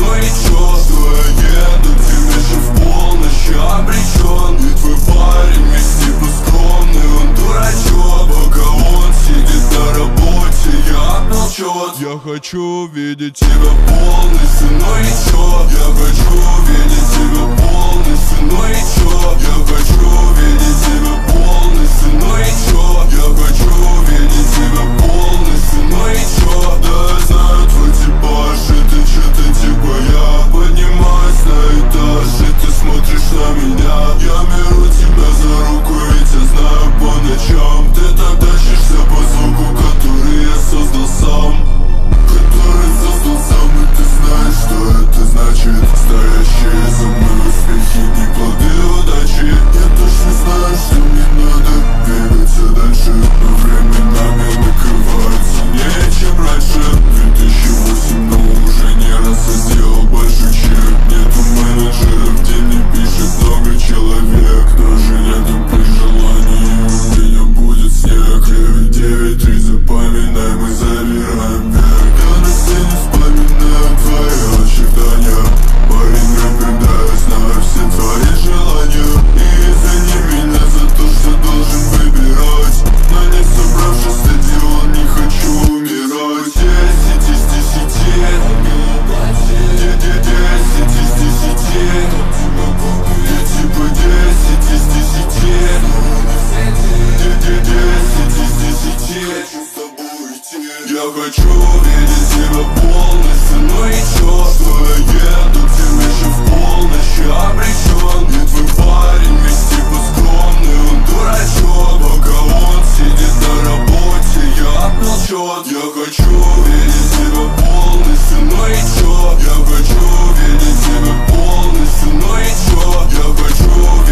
ну и чё? Что я еду к тебе же в полночь, я обречен. И твой парень весь типа скромный, он дурачок. Пока он сидит на работе, я молчу. Я хочу видеть тебя полностью, ну и чё? Я хочу видеть тебя полностью, ну и чё? Я хочу видеть тебя полностью, ну и чё? Я хочу видеть тебя полностью, ну и чё? Да я знаю твой типаж, и ты чё-то типа я. Поднимаюсь на этаж, и ты смотришь на меня. Я беру тебя за руку, ведь я знаю по ночам ты так тащишься по звуку, который я создал сам. Который создал сам, и ты знаешь, что это значит. Стоящие за мной успехи, не плоды удачи. Я точно знаю, что мне надо двигаться дальше, но временами накрывает сильнее, чем раньше. 2008, но уже не раз я сделал большой чек. Нету менеджеров, где не пишет много человек. Даже летом при желании у меня будет снег. 9-9-3 запоминай, мы забираем век. Я на сцене вспоминаю твои ожидания. Парень рэпер, да, я знаю все твои желания. И извини меня за то, что должен выбирать. На не собравшись стадион, не хочу умирать. 10 из 10, 10 из 10. Я типа 10 из 10, 10 из 10. Я хочу видеть тебя полностью, ну и чё? Что я еду к тебе же в полночь, я обречен. И твой парень весь типа скромный, он дурачок. Пока он сидит на работе, я молчу. Я хочу видеть тебя полностью, ну и чё? Я хочу видеть тебя полностью, ну и чё? Я хочу